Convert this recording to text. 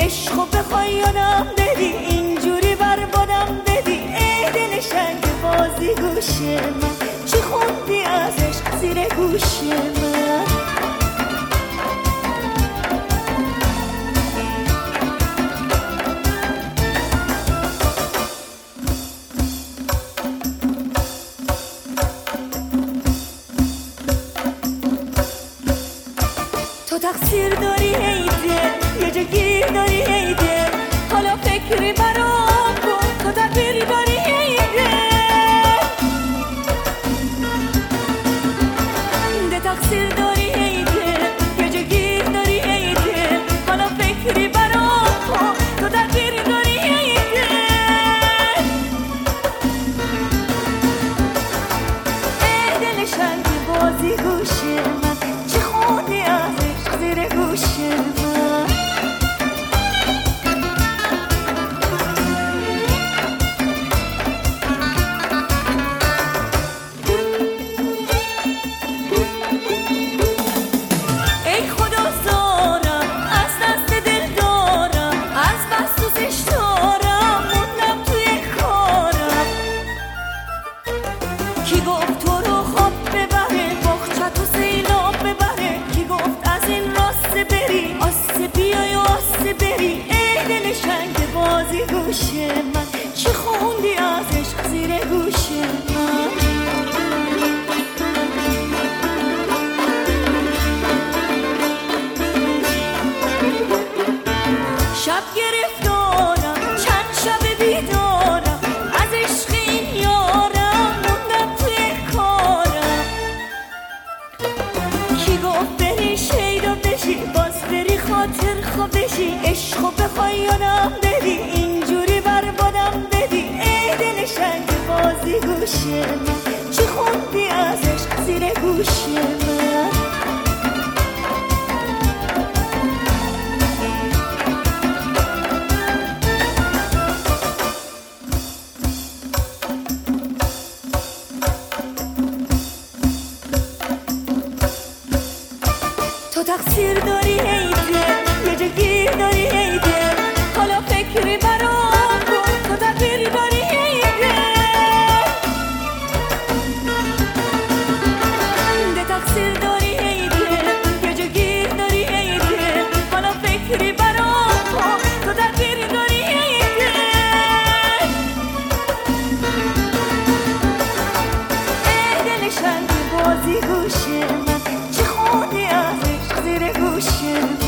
عشقو بخوای یادم بدی، اینجوری بربادم بدی. ای دل شنگ بازی گوش من، چی خوندی از عشق زیر گوش من؟ تو تقصیر داری ای دل، یه جا گیر داری ای دل، حالا فکری برام کن. تو تقصیر داری ای دل، ده تقصیر داری ای دل، یه جا گیر داری ای دل، حالا فکری برام کن. تو تقصیر داری ای دل، ای دل شنگ بازی گوش من، چی خوندی از زیر گوش من؟ ای خدا زارم از دست دل دارم، از بس دوستش دارم موندم توی کارم. کی گفت تو رو خواب ببره، باغچه تو سیلاب ببره؟ کی گفت از این راسته بری، آسه بیای و آسه بری؟ ای دل شنگ بازی گوش من، چی خوندی از عشق زیر گوش من؟ شب گرفتارم چند شب بیدارم، از عشق این یارم موندم توی کارم. کی گفت بری شیدا بشی، باز بری خاطر خواب بشی؟ عشقو بخوای یادم بدی، اینجوری بربادم بدی. ای دل شنگ بازی گوش من، چی خوندی از عشق زیر گوش من؟ تو تقصیر داری ای دل، یه جا گیر داری ای دل، حالا فکری برام کن. تو تقصیر داری ای دل، ده تقصیر داری ای دل، یه جا گیر داری ای دل، حالا فکری برام کن. تو تقصیر داری ای دل، ای دل شنگ بازی گوش من، چی خوندی از زیر گوش من؟